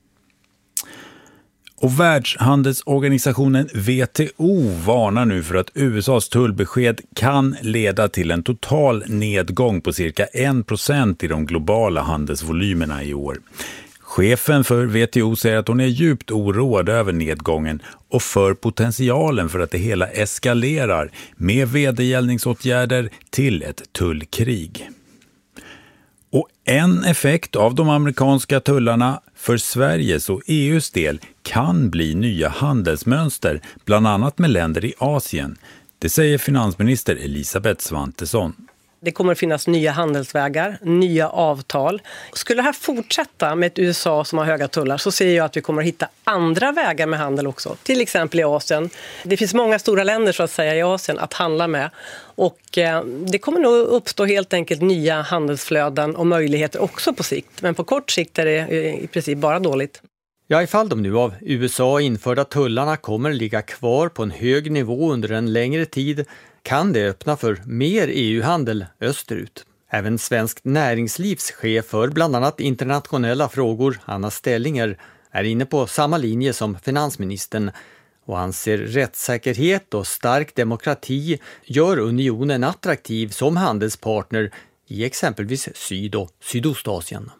Och Världshandelsorganisationen W T O varnar nu för att U S A:s tullbesked kan leda till en total nedgång på cirka en procent i de globala handelsvolymerna i år. Chefen för W T O säger att hon är djupt oroad över nedgången och för potentialen för att det hela eskalerar med vedergällningsåtgärder till ett tullkrig. Och en effekt av de amerikanska tullarna för Sveriges och E U:s del kan bli nya handelsmönster, bland annat med länder i Asien. Det säger finansminister Elisabeth Svantesson. Det kommer att finnas nya handelsvägar, nya avtal. Skulle det här fortsätta med ett U S A som har höga tullar så ser jag att vi kommer att hitta andra vägar med handel också. Till exempel i Asien. Det finns många stora länder så att säga i Asien att handla med. Och eh, det kommer nog uppstå helt enkelt nya handelsflöden och möjligheter också på sikt. Men på kort sikt är det i princip bara dåligt. Ja, ifall de nu av U S A införda tullarna kommer ligga kvar på en hög nivå under en längre tid kan det öppna för mer E U-handel österut. Även Svenskt Näringslivs chef för bland annat internationella frågor, Anna Stellinger, är inne på samma linje som finansministern och anser rättssäkerhet och stark demokrati gör unionen attraktiv som handelspartner i exempelvis Syd- och Sydostasien.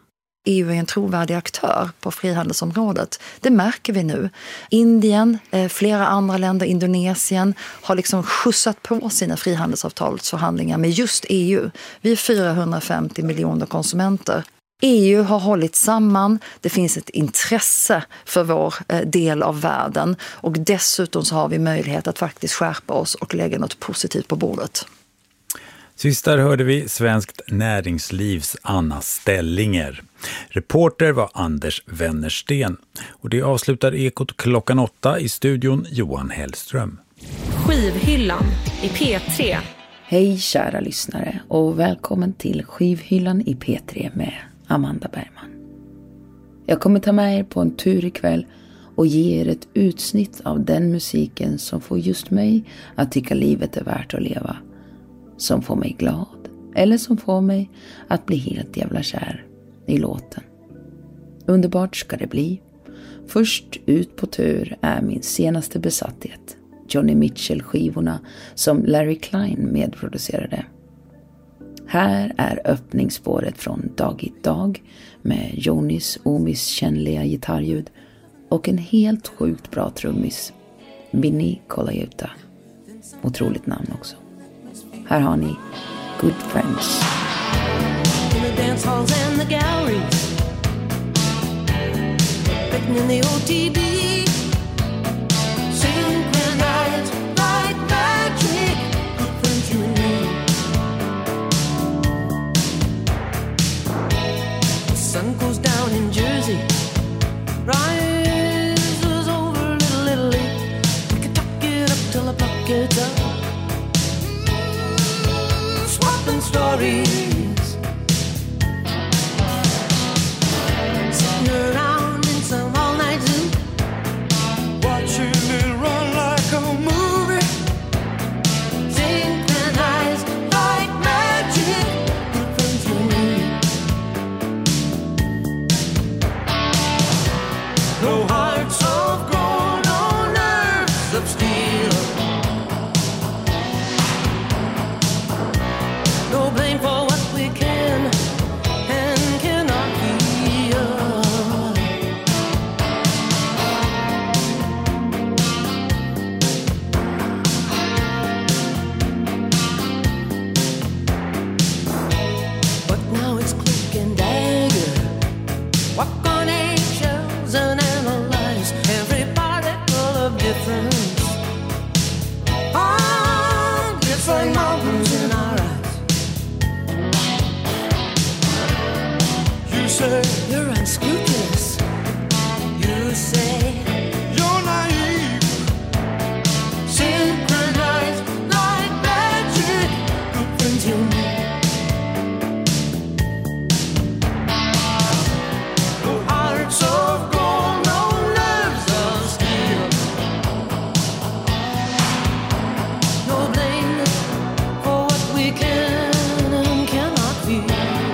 E U är en trovärdig aktör på frihandelsområdet. Det märker vi nu. Indien, eh, flera andra länder, Indonesien har liksom skjutsat på sina frihandelsavtalsförhandlingar med just E U. Vi är fyrahundrafemtio miljoner konsumenter. E U har hållit samman, det finns ett intresse för vår eh, del av världen och dessutom så har vi möjlighet att faktiskt skärpa oss och lägga något positivt på bordet. Sist där hörde vi Svenskt Näringslivs Anna Stellinger. Reporter var Anders Wennersten. Och det avslutar Ekot klockan åtta i studion Johan Hellström. Skivhyllan i P tre. Hej kära lyssnare och välkommen till Skivhyllan i P tre med Amanda Bergman. Jag kommer ta med er på en tur ikväll och ge er ett utsnitt av den musiken som får just mig att tycka livet är värt att leva. Som får mig glad eller som får mig att bli helt jävla kär i låten. Underbart ska det bli. Först ut på tur är min senaste besatthet, Johnny Mitchell-skivorna som Larry Klein medproducerade. Här är öppningsspåret från Dag i dag med Jonis omisskännliga gitarrljud och en helt sjukt bra trummis, Vinny Colaiuta. Otroligt namn också. Här har ni Good Friends. In the dance halls and the galleries, written in the O T B, synchronized like magic, good friends you and me. The sun goes down in Jersey, rises over Little Italy, we can tuck it up till the block gets up. Stories sitting around in some all-night zoo, watching it run like a movie, synchronized like magic, good friends you and me. No hearts of gold, no nerves of steel, no blame for what we can and cannot feel. But now it's cloak and dagger, walk on eggshells and analyze every particle of difference. Oh, it's like mountains in our eyes. You say you're unscrupulous. You say you're naive. Synchronized like magic, good friends you need. No hearts of gold, no nerves of steel. No blame for what we can and cannot feel.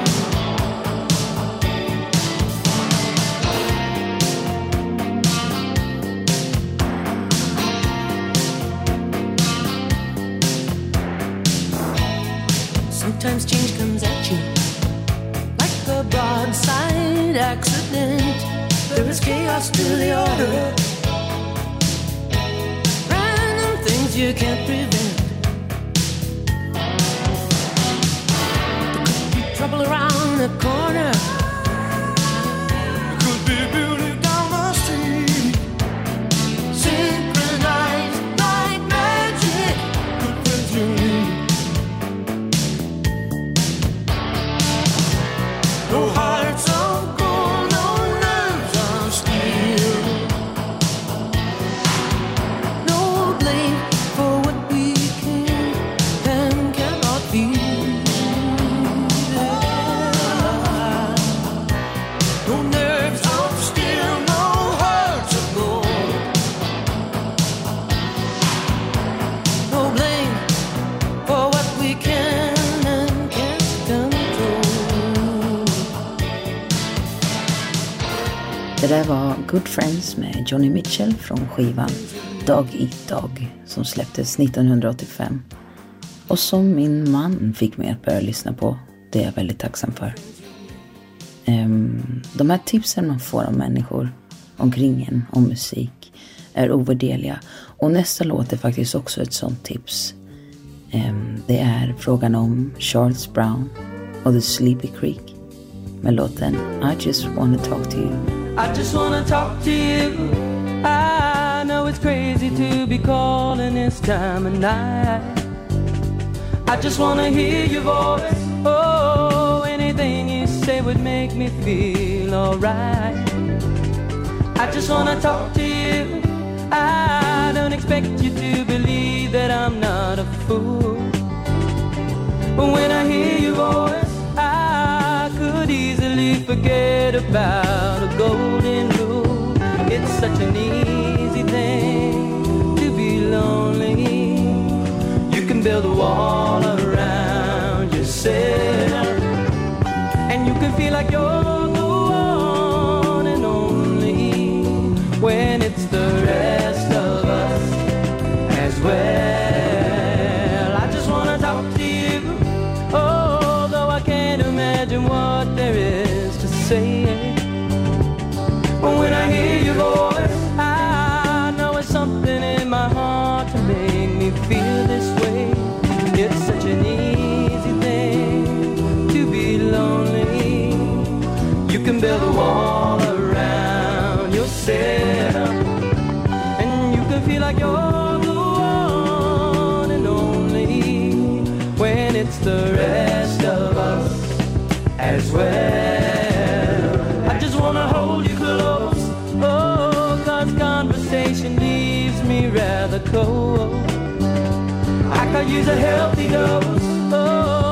Sometimes change comes at you like a broadside accident. There is chaos to the order, random things you can't prevent. There could be trouble around the corner, there could be beauty down the street, synchronized like magic, good friends you need. No hearts of gold, no nerves of steel. No blame for what we can and cannot feel. No nerves of steel, no hearts of gold. No blame for what we can and can't control. Det där var Good Friends med Johnny Mitchell från skivan Dag i dag som släpptes nittonhundraåttiofem och som min man fick mig att börja lyssna på. Det är jag väldigt tacksam för. Um, de här tipsen man får av människor omkring en om musik är ovärderliga. Och nästa låt är faktiskt också ett sånt tips. Um, det är frågan om Charles Brown och The Sleepy Creek med låten I Just Wanna Talk To You. I just wanna talk to you. I know it's crazy to be calling this time of night. I just wanna hear your voice. Oh, anything you say would make me feel alright. I just wanna talk to you. I don't expect you to believe that I'm not a fool. But when I hear your voice, I could easily forget about a golden rule. It's such an easy thing to be lonely. You can build a wall around yourself, and you can feel like you're the one and only when it's the rest of us as well. I just wanna talk to you, although I can't imagine what there is to say. But when I hear your voice, I know it's something in my heart to make me feel this way. It's such an easy thing to be lonely. You can build a wall around yourself, and you can feel like you're the one and only when it's the rest of us as well. I just wanna hold you close, oh, cause conversation leaves me rather cold. I could use a healthy dose, oh,